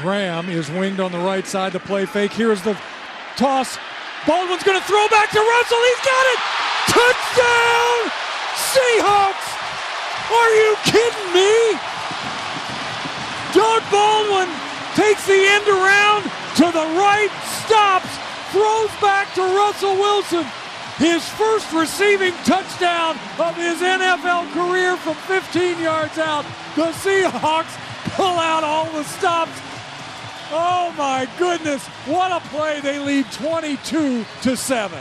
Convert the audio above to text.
Graham is winged on the right side. The play fake. Here's the toss. Baldwin's going to throw back to Russell. He's got it. Touchdown! Seahawks! Are you kidding me? Doug Baldwin takes the end around to the right, stops, throws back to Russell Wilson. His first receiving touchdown of his NFL career from 15 yards out. The Seahawks pull out all the stops. Oh my goodness, what a play. They lead 22-7.